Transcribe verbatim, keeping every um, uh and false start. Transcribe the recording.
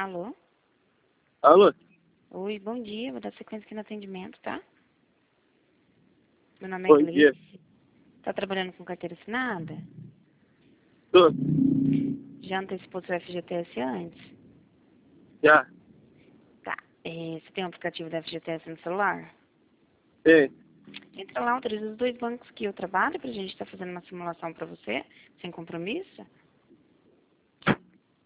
Alô? Alô? Oi, bom dia. Vou dar sequência aqui no atendimento, tá? Meu nome é Bom dia. Gleice. Tá trabalhando com carteira assinada? Tô. Já antecipou seu F G T S antes? Já. Tá. É, você tem um aplicativo da F G T S no celular? Tem. Entra lá, autoriza os dois bancos que eu trabalho pra gente estar fazendo uma simulação pra você, sem compromisso.